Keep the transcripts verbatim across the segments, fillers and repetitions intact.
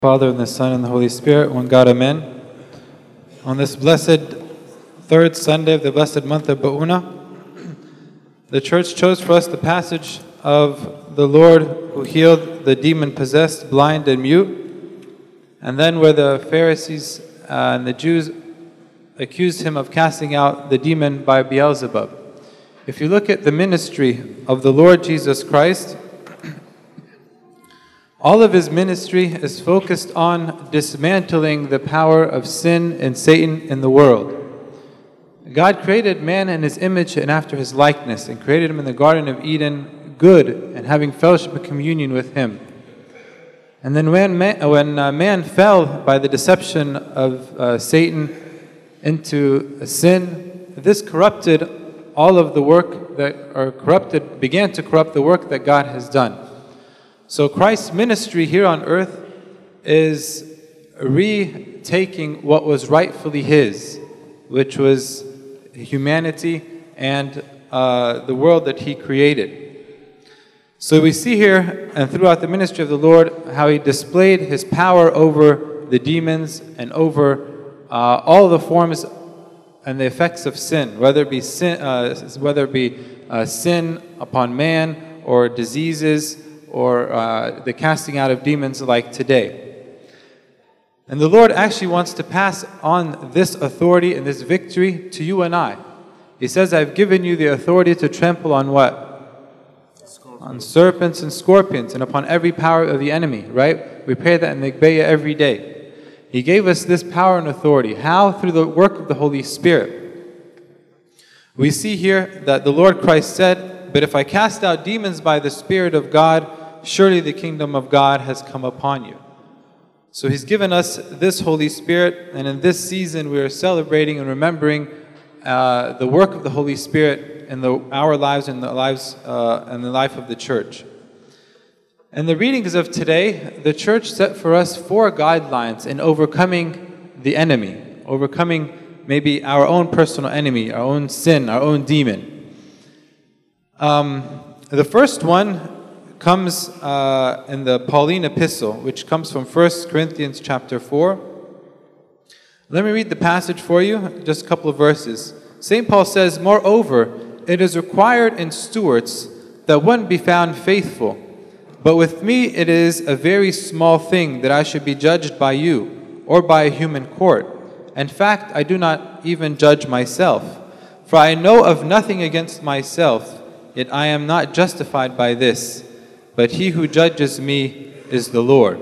Father, and the Son, and the Holy Spirit, one God, Amen. On this blessed third Sunday of the blessed month of Ba'una, the Church chose for us the passage of the Lord who healed the demon-possessed, blind, and mute, and then where the Pharisees uh, and the Jews accused him of casting out the demon by Beelzebub. If you look at the ministry of the Lord Jesus Christ, all of his ministry is focused on dismantling the power of sin and Satan in the world. God created man in his image and after his likeness, and created him in the Garden of Eden good and having fellowship and communion with him. And then when man, when uh, man fell by the deception of uh, Satan into sin, this corrupted all of the work that, or corrupted, began to corrupt the work that God has done. So Christ's ministry here on earth is retaking what was rightfully his, which was humanity and uh, the world that he created. So we see here and throughout the ministry of the Lord how he displayed his power over the demons and over uh, all the forms and the effects of sin, whether it be sin, uh, whether it be uh, sin upon man or diseases, or uh, the casting out of demons like today. And the Lord actually wants to pass on this authority and this victory to you and I. He says, I've given you the authority to trample on what? Scorpions. On serpents and scorpions and upon every power of the enemy, right? We pray that in the Igbeya every day. He gave us this power and authority. How? Through the work of the Holy Spirit. We see here that the Lord Christ said, but if I cast out demons by the Spirit of God, surely the kingdom of God has come upon you. So He's given us this Holy Spirit, and in this season we are celebrating and remembering uh, the work of the Holy Spirit in the, our lives and the lives uh, and the life of the church. In the readings of today, the church set for us four guidelines in overcoming the enemy, overcoming maybe our own personal enemy, our own sin, our own demon. Um, the first one comes uh, in the Pauline epistle, which comes from First Corinthians chapter four. Let me read the passage for you, just a couple of verses. Saint Paul says, moreover, it is required in stewards that one be found faithful. But with me it is a very small thing that I should be judged by you, or by a human court. In fact, I do not even judge myself. For I know of nothing against myself, yet I am not justified by this. But he who judges me is the Lord.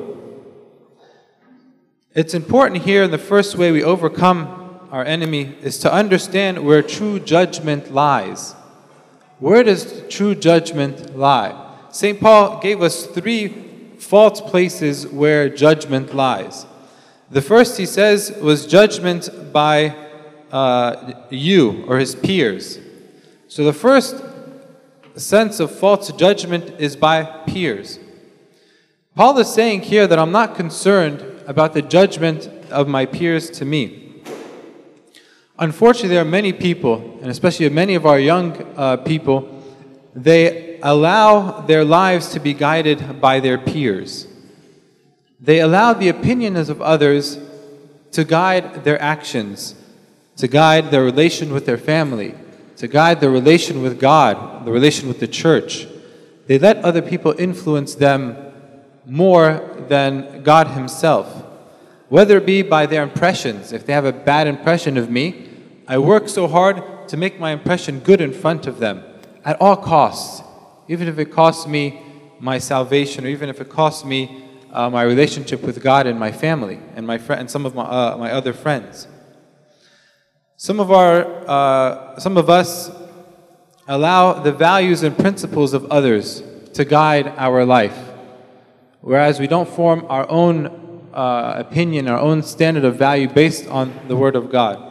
It's important here, in the first way we overcome our enemy is to understand where true judgment lies. Where does true judgment lie? Saint Paul gave us three false places where judgment lies. The first, he says, was judgment by uh, you or his peers. So the first sense of false judgment is by peers. Paul is saying here that I'm not concerned about the judgment of my peers to me. Unfortunately, there are many people, and especially many of our young uh, people, they allow their lives to be guided by their peers. They allow the opinions of others to guide their actions, to guide their relation with their family, to guide their relation with God, the relation with the church. They let other people influence them more than God Himself. Whether it be by their impressions. If they have a bad impression of me, I work so hard to make my impression good in front of them at all costs, even if it costs me my salvation, or even if it costs me uh, my relationship with God and my family and my fr- and some of my uh, my other friends. Some of our, uh, some of us allow the values and principles of others to guide our life, whereas we don't form our own uh, opinion, our own standard of value based on the Word of God.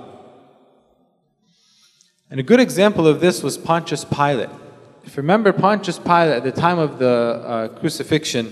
And a good example of this was Pontius Pilate. If you remember Pontius Pilate at the time of the uh, crucifixion,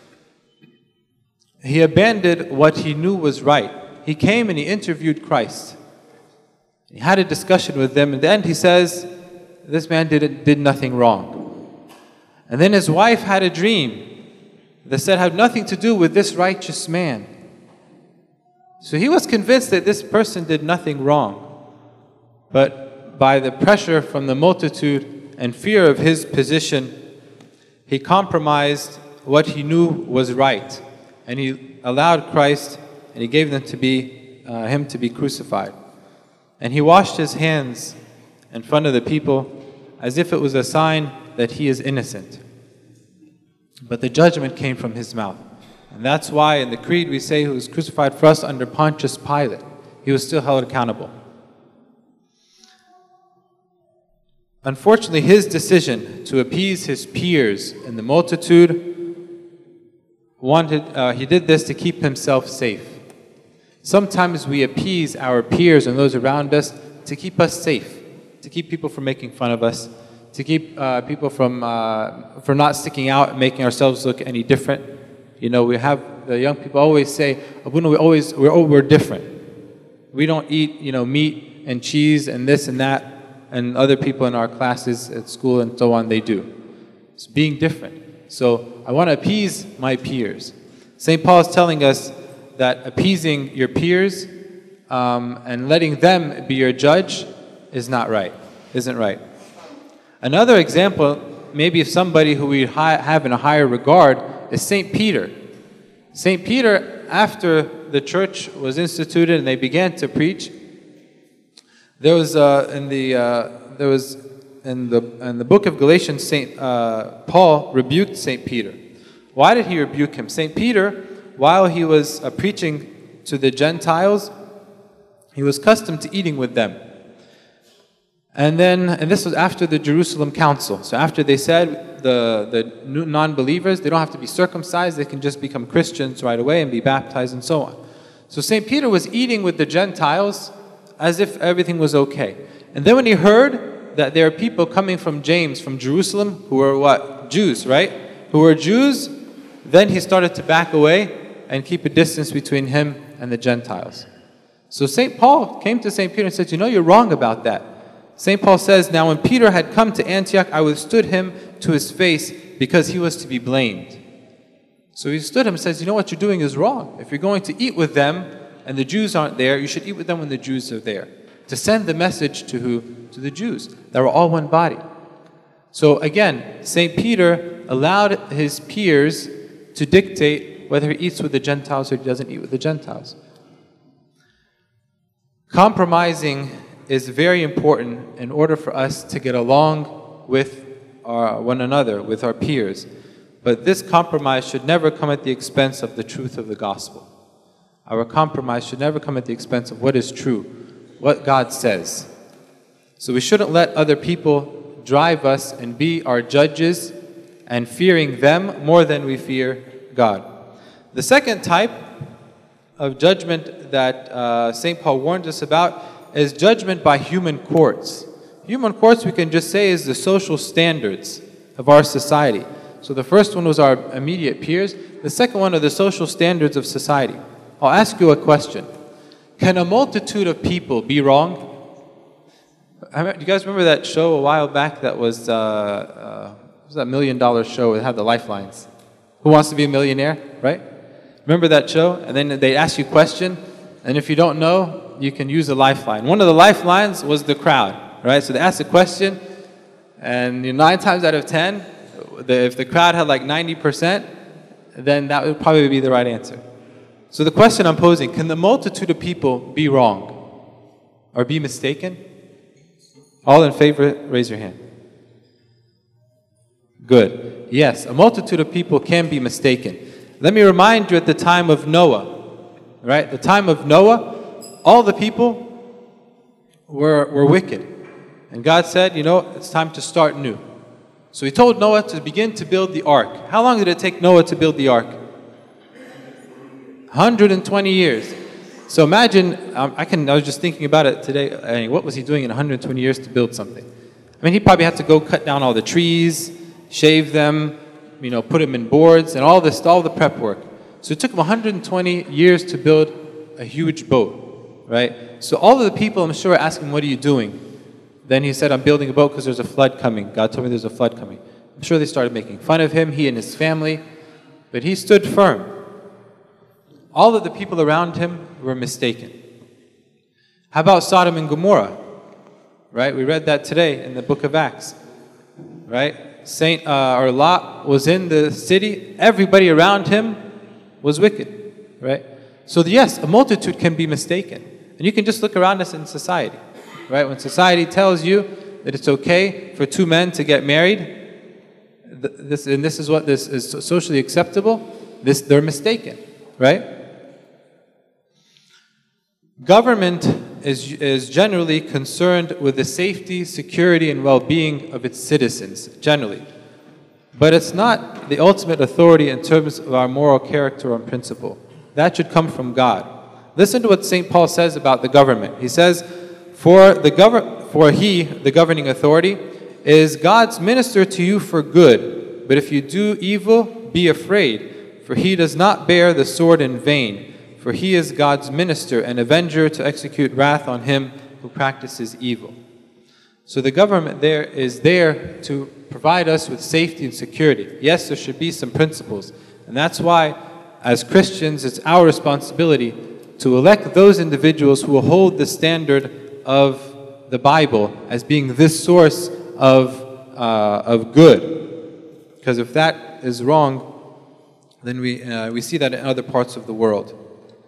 he abandoned what he knew was right. He came and he interviewed Christ. He had a discussion with them. In the end, he says, this man did, did nothing wrong. And then his wife had a dream that said had nothing to do with this righteous man. So he was convinced that this person did nothing wrong. But by the pressure from the multitude and fear of his position, he compromised what he knew was right. And he allowed Christ, and he gave them to be, uh, him to be crucified. And he washed his hands in front of the people as if it was a sign that he is innocent. But the judgment came from his mouth. And that's why in the creed we say he was crucified for us under Pontius Pilate. He was still held accountable. Unfortunately, his decision to appease his peers in the multitude, wanted, uh, he did this to keep himself safe. Sometimes we appease our peers and those around us to keep us safe, to keep people from making fun of us, to keep uh, people from, uh, from not sticking out and making ourselves look any different. You know, we have, the young people always say, Abuna, we always, we're, oh, we're different. We don't eat, you know, meat and cheese and this and that, and other people in our classes at school and so on, they do. It's being different. So I want to appease my peers. Saint Paul is telling us that appeasing your peers um, and letting them be your judge is not right, isn't right. Another example, maybe of somebody who we have in a higher regard, is Saint Peter. Saint Peter, after the church was instituted and they began to preach, there was uh, in the uh, there was in the in the book of Galatians, Saint uh, Paul rebuked Saint Peter. Why did he rebuke him? Saint Peter, while he was uh, preaching to the Gentiles, he was accustomed to eating with them. And then, and this was after the Jerusalem Council. So after they said the, the non-believers, they don't have to be circumcised, they can just become Christians right away and be baptized and so on. So Saint Peter was eating with the Gentiles as if everything was okay. And then when he heard that there are people coming from James, from Jerusalem, who were what? Jews, right? Who were Jews, then he started to back away and keep a distance between him and the Gentiles. So Saint Paul came to Saint Peter and said, you know, you're wrong about that. Saint Paul says, now when Peter had come to Antioch, I withstood him to his face because he was to be blamed. So he stood him and says, you know what you're doing is wrong. If you're going to eat with them and the Jews aren't there, you should eat with them when the Jews are there. To send the message to who? To the Jews. They were all one body. So again, Saint Peter allowed his peers to dictate whether he eats with the Gentiles or he doesn't eat with the Gentiles. Compromising is very important in order for us to get along with our, one another, with our peers. But this compromise should never come at the expense of the truth of the gospel. Our compromise should never come at the expense of what is true, what God says. So we shouldn't let other people drive us and be our judges and fearing them more than we fear God. The second type of judgment that uh, Saint Paul warned us about is judgment by human courts. Human courts, we can just say, is the social standards of our society. So the first one was our immediate peers. The second one are the social standards of society. I'll ask you a question. Can a multitude of people be wrong? Do you guys remember that show a while back that was, uh, uh, what was that million dollar show that had the lifelines? Who Wants to Be a Millionaire, right? Remember that show? And then they ask you a question, and if you don't know, you can use a lifeline. One of the lifelines was the crowd, right? So they asked a question, and you know, nine times out of ten, the, if the crowd had like ninety percent, then that would probably be the right answer. So the question I'm posing, can the multitude of people be wrong or be mistaken? All in favor, raise your hand. Good. Yes, a multitude of people can be mistaken. Let me remind you, at the time of Noah, right? The time of Noah, all the people were, were wicked. And God said, you know, it's time to start new. So he told Noah to begin to build the ark. How long did it take Noah to build the ark? one hundred twenty years. So imagine, um, I can. I was just thinking about it today. I mean, what was he doing in one hundred twenty years to build something? I mean, he probably had to go cut down all the trees, shave them, you know, put them in boards, and all this, all the prep work. So it took him one hundred twenty years to build a huge boat, right? So all of the people, I'm sure, are asking, what are you doing? Then he said, I'm building a boat because there's a flood coming. God told me there's a flood coming. I'm sure they started making fun of him, he and his family. but he stood firm. All of the people around him were mistaken. How about Sodom and Gomorrah? Right? We read that today in the book of Acts. Right? Saint uh, or Lot was in the city. Everybody around him was wicked. Right? So yes, a multitude can be mistaken. And you can just look around us in society. Right? When society tells you that it's okay for two men to get married, th this and this is what this is socially acceptable, this they're mistaken. Right? Government is, is generally concerned with the safety, security, and well-being of its citizens, generally. But it's not the ultimate authority in terms of our moral character and principle. That should come from God. Listen to what Saint Paul says about the government. He says, for, the gov for he, the governing authority, is God's minister to you for good. But if you do evil, be afraid, for he does not bear the sword in vain. For he is God's minister and avenger to execute wrath on him who practices evil. So the government there is there to provide us with safety and security. Yes, there should be some principles. And that's why, as Christians, it's our responsibility to elect those individuals who will hold the standard of the Bible as being this source of, uh, of good. Because if that is wrong, then we, uh, we see that in other parts of the world.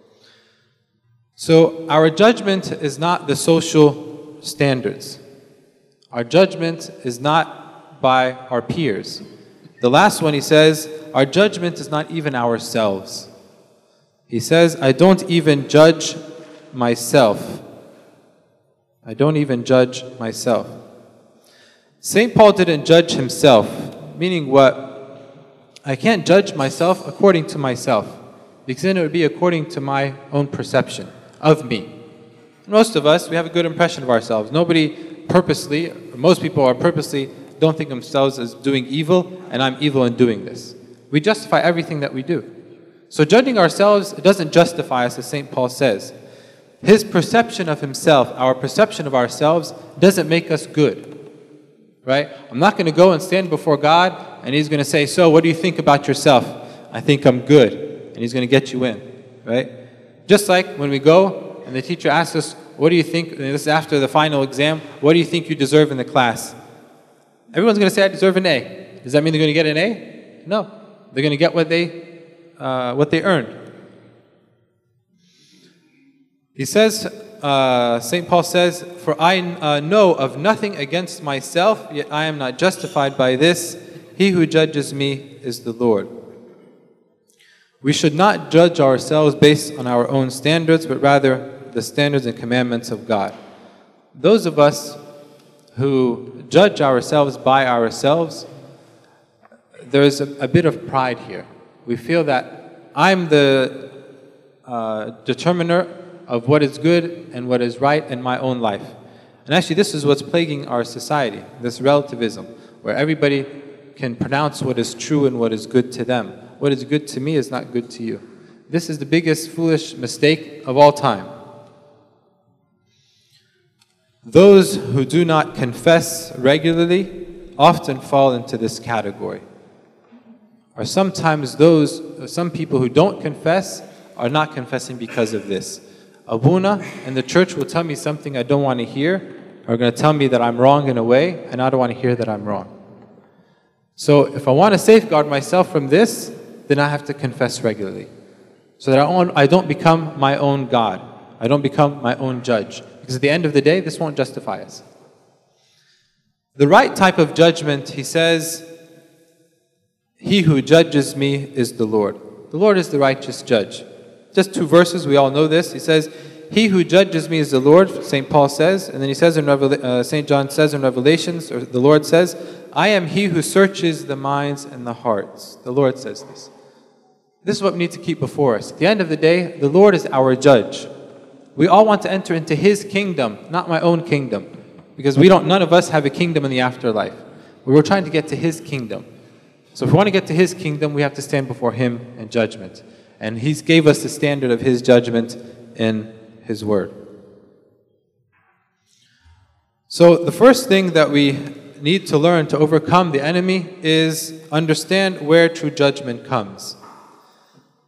So our judgment is not the social standards. Our judgment is not by our peers. The last one, he says, our judgment is not even ourselves. He says, I don't even judge myself. I don't even judge myself. Saint Paul didn't judge himself, meaning what? I can't judge myself according to myself, because then it would be according to my own perception of me. Most of us, we have a good impression of ourselves. Nobody purposely, or most people are purposely, don't think themselves as doing evil, and I'm evil in doing this. We justify everything that we do. So judging ourselves, it doesn't justify us, as Saint Paul says. His perception of himself, our perception of ourselves, doesn't make us good. Right? I'm not going to go and stand before God, and He's going to say, so what do you think about yourself? I think I'm good. And He's going to get you in. Right? Just like when we go and the teacher asks us, what do you think, and this is after the final exam, what do you think you deserve in the class? Everyone's going to say, I deserve an A. Does that mean they're going to get an A? No. They're going to get what they, uh, what they earned. He says, uh, Saint Paul says, for I uh, know of nothing against myself, yet I am not justified by this. He who judges me is the Lord. We should not judge ourselves based on our own standards, but rather the standards and commandments of God. Those of us who judge ourselves by ourselves, there's a, a bit of pride here. We feel that I'm the uh, determiner of what is good and what is right in my own life. And actually this is what's plaguing our society, this relativism, where everybody can pronounce what is true and what is good to them. What is good to me is not good to you. This is the biggest foolish mistake of all time. Those who do not confess regularly often fall into this category. Or sometimes those, some people who don't confess are not confessing because of this. Abuna and the church will tell me something I don't want to hear, or going to tell me that I'm wrong in a way, and I don't want to hear that I'm wrong. So if I want to safeguard myself from this, then I have to confess regularly, so that I don't, I don't become my own God. I don't become my own judge. Because at the end of the day, this won't justify us. The right type of judgment, he says, he who judges me is the Lord. The Lord is the righteous judge. Just two verses, we all know this. He says, he who judges me is the Lord, Saint Paul says. And then he says in Revela uh, Saint John says in Revelations, or the Lord says, I am he who searches the minds and the hearts. The Lord says this. This is what we need to keep before us. At the end of the day, the Lord is our judge. We all want to enter into His kingdom, not my own kingdom. Because we don't, none of us have a kingdom in the afterlife. We were trying to get to His kingdom. So if we want to get to His kingdom, we have to stand before Him in judgment. And He gave us the standard of His judgment in His Word. So the first thing that we need to learn to overcome the enemy is understand where true judgment comes.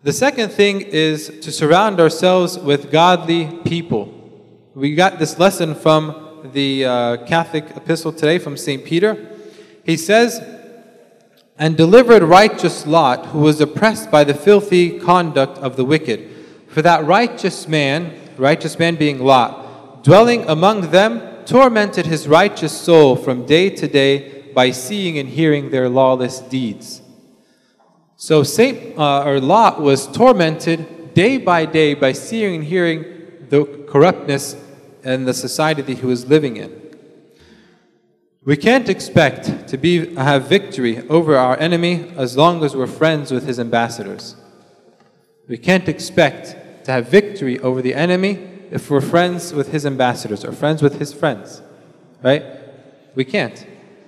The second thing is to surround ourselves with godly people. We got this lesson from the uh, Catholic epistle today from Saint Peter. He says, "And delivered righteous Lot, who was oppressed by the filthy conduct of the wicked. For that righteous man," righteous man being Lot, "dwelling among them, tormented his righteous soul from day to day by seeing and hearing their lawless deeds." So Saint uh, or Lot was tormented day by day by seeing and hearing the corruptness and the society that he was living in. We can't expect to be have victory over our enemy as long as we're friends with his ambassadors. We can't expect to have victory over the enemy if we're friends with his ambassadors or friends with his friends, right? We can't.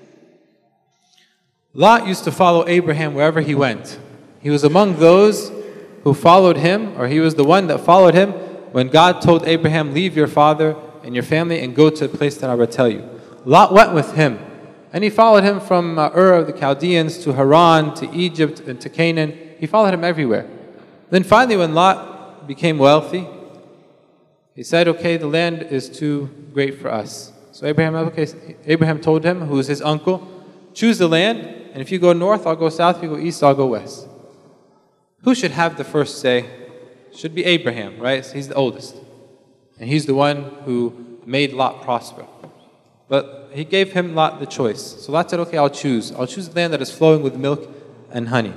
Lot used to follow Abraham wherever he went. He was among those who followed him, or he was the one that followed him when God told Abraham, "Leave your father and your family and go to a place that I will tell you." Lot went with him, and he followed him from uh, Ur of the Chaldeans to Haran, to Egypt, and to Canaan. He followed him everywhere. Then finally, when Lot became wealthy, he said, "Okay, the land is too great for us." So Abraham, okay, Abraham told him, who was his uncle, "Choose the land, and if you go north, I'll go south. If you go east, I'll go west." Who should have the first say? Should be Abraham, right? He's the oldest. And he's the one who made Lot prosper. But he gave him Lot the choice. So Lot said, "Okay, I'll choose. I'll choose the land that is flowing with milk and honey."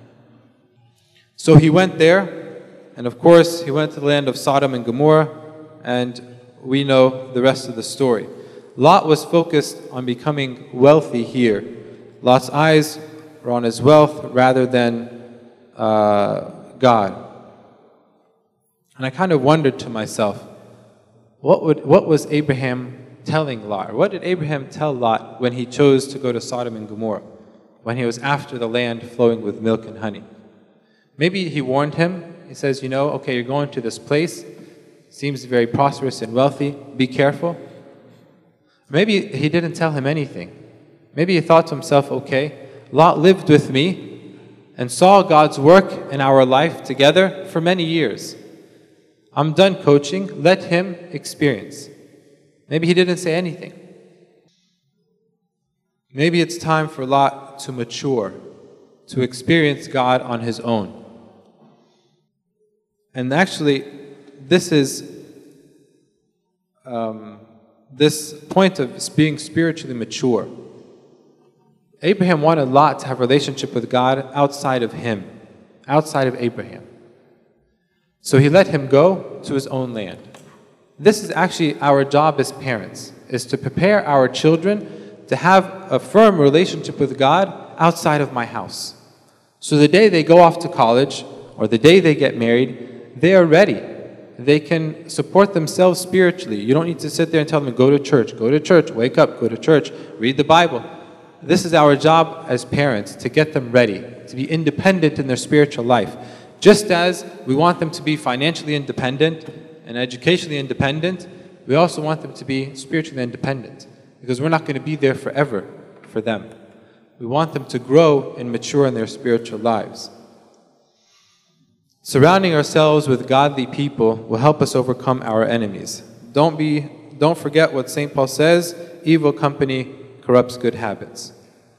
So he went there, and of course, he went to the land of Sodom and Gomorrah, and we know the rest of the story. Lot was focused on becoming wealthy here. Lot's eyes were on his wealth rather than uh, God. And I kind of wondered to myself, what would what was Abraham telling Lot? Or what did Abraham tell Lot when he chose to go to Sodom and Gomorrah, when he was after the land flowing with milk and honey? Maybe he warned him. He says, you know, okay, you're going to this place, seems very prosperous and wealthy, be careful. Maybe he didn't tell him anything. Maybe he thought to himself, okay, Lot lived with me and saw God's work in our life together for many years. I'm done coaching, let him experience. Maybe he didn't say anything. Maybe it's time for Lot to mature, to experience God on his own. And actually, this is um, this point of being spiritually mature. Abraham wanted Lot to have a relationship with God outside of him, outside of Abraham. So he let him go to his own land. This is actually our job as parents, is to prepare our children to have a firm relationship with God outside of my house. So the day they go off to college, or the day they get married, they are ready. They can support themselves spiritually. You don't need to sit there and tell them, go to church, go to church, wake up, go to church, read the Bible. This is our job as parents, to get them ready, to be independent in their spiritual life. Just as we want them to be financially independent and educationally independent, we also want them to be spiritually independent, because we're not going to be there forever for them. We want them to grow and mature in their spiritual lives. Surrounding ourselves with godly people will help us overcome our enemies. Don't be, don't forget what Saint Paul says, evil company corrupts good habits.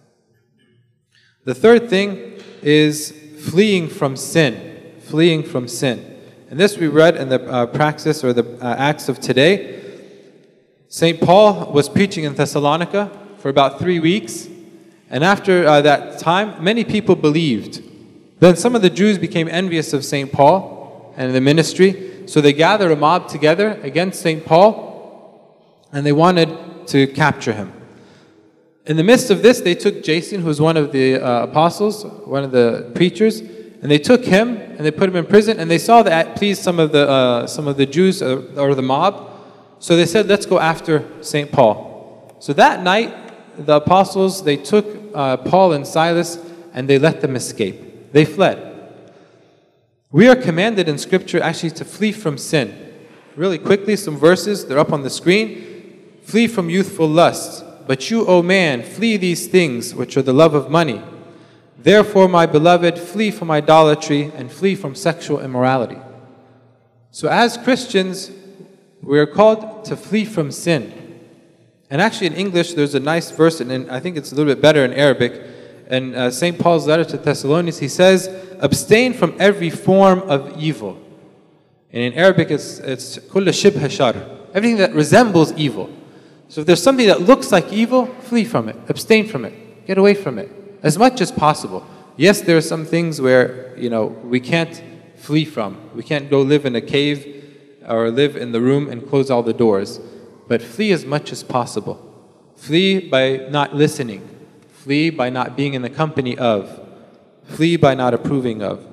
The third thing is fleeing from sin. Fleeing from sin. And this we read in the uh, praxis or the uh, Acts of today. Saint Paul was preaching in Thessalonica for about three weeks. And after uh, that time, many people believed. Then some of the Jews became envious of Saint Paul and the ministry. So they gathered a mob together against Saint Paul, and they wanted to capture him. In the midst of this, they took Jason, who was one of the uh, apostles, one of the preachers, and they took him and they put him in prison. And they saw that it pleased some of the uh, some of the Jews uh, or the mob, so they said, "Let's go after Saint Paul." So that night, the apostles they took uh, Paul and Silas and they let them escape. They fled. We are commanded in Scripture actually to flee from sin. Really quickly, some verses, they're up on the screen. Flee from youthful lusts. But you, O man, flee these things which are the love of money. Therefore, my beloved, flee from idolatry and flee from sexual immorality. So as Christians, we are called to flee from sin. And actually in English, there's a nice verse, and I think it's a little bit better in Arabic. In uh, Saint Paul's letter to Thessalonians, he says, abstain from every form of evil. And in Arabic, it's it's كل شبه شر, everything that resembles evil. So if there's something that looks like evil, flee from it, abstain from it, get away from it, as much as possible. Yes, there are some things where, you know, we can't flee from. We can't go live in a cave or live in the room and close all the doors. But flee as much as possible. Flee by not listening. Flee by not being in the company of. Flee by not approving of.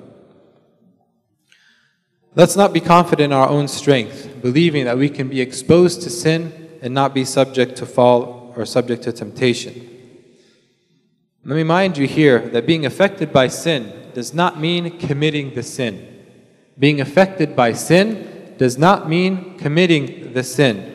Let's not be confident in our own strength, believing that we can be exposed to sin and not be subject to fall or subject to temptation. Let me remind you here that being affected by sin does not mean committing the sin. Being affected by sin does not mean committing the sin.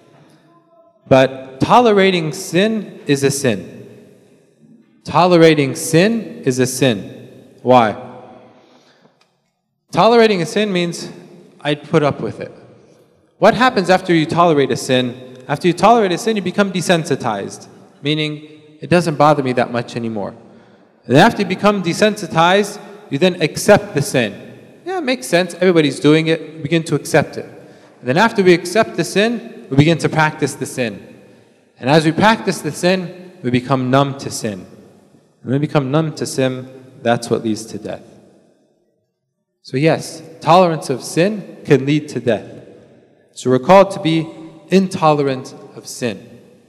But tolerating sin is a sin. Tolerating sin is a sin. Why? Tolerating a sin means I'd put up with it. What happens after you tolerate a sin? After you tolerate a sin, you become desensitized, meaning it doesn't bother me that much anymore. And then after you become desensitized, you then accept the sin. Yeah, it makes sense. Everybody's doing it. We begin to accept it. And then after we accept the sin, we begin to practice the sin. And as we practice the sin, we become numb to sin. When we become numb to sin, that's what leads to death. So yes, tolerance of sin can lead to death. So we're called to be intolerant of sin.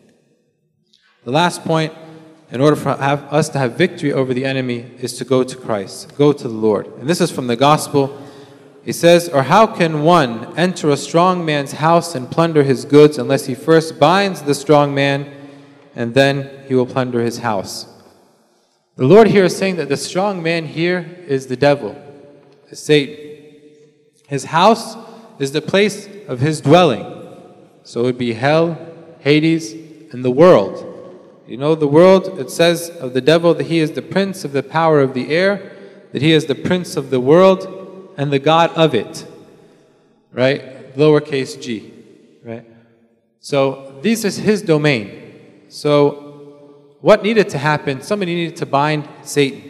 The last point, in order for have, us to have victory over the enemy, is to go to Christ, go to the Lord. And this is from the Gospel. He says, or how can one enter a strong man's house and plunder his goods unless he first binds the strong man and then he will plunder his house? The Lord here is saying that the strong man here is the devil, is Satan. His house is the place of his dwelling. So it would be hell, Hades, and the world. You know, the world, it says of the devil that he is the prince of the power of the air, that he is the prince of the world and the god of it. Right? Lowercase g. Right? So this is his domain. So what needed to happen? Somebody needed to bind Satan.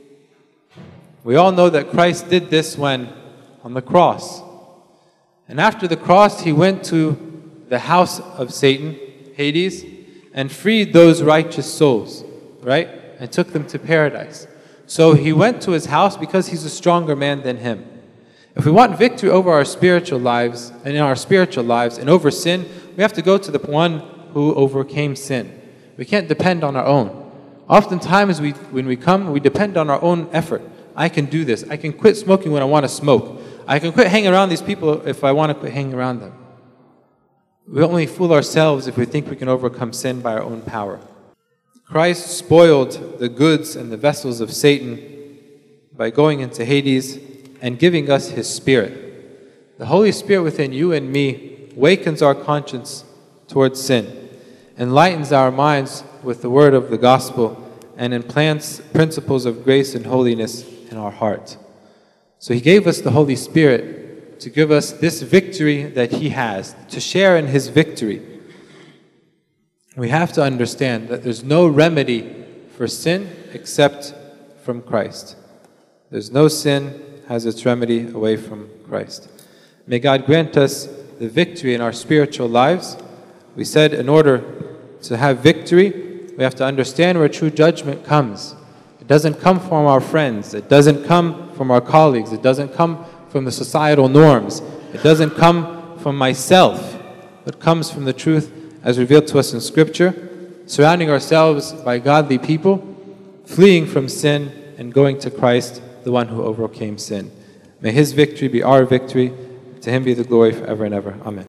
We all know that Christ did this when? On the cross. And after the cross, he went to the house of Satan, Hades, and freed those righteous souls, right? And took them to paradise. So he went to his house because he's a stronger man than him. If we want victory over our spiritual lives, and in our spiritual lives, and over sin, we have to go to the one who overcame sin. We can't depend on our own. Oftentimes, we, when we come, we depend on our own effort. I can do this. I can quit smoking when I want to smoke. I can quit hanging around these people if I want to quit hanging around them. We only fool ourselves if we think we can overcome sin by our own power. Christ spoiled the goods and the vessels of Satan by going into Hades and giving us His Spirit. The Holy Spirit within you and me wakens our conscience towards sin, enlightens our minds with the word of the gospel, and implants principles of grace and holiness in our heart. So He gave us the Holy Spirit to give us this victory that He has, to share in His victory. We have to understand that there's no remedy for sin except from Christ. There's no sin has its remedy away from Christ. May God grant us the victory in our spiritual lives. We said in order to have victory, we have to understand where true judgment comes. It doesn't come from our friends. It doesn't come from our colleagues. It doesn't come from the societal norms. It doesn't come from myself. It comes from the truth as revealed to us in Scripture, surrounding ourselves by godly people, fleeing from sin, and going to Christ, the one who overcame sin. May His victory be our victory. To Him be the glory forever and ever. Amen.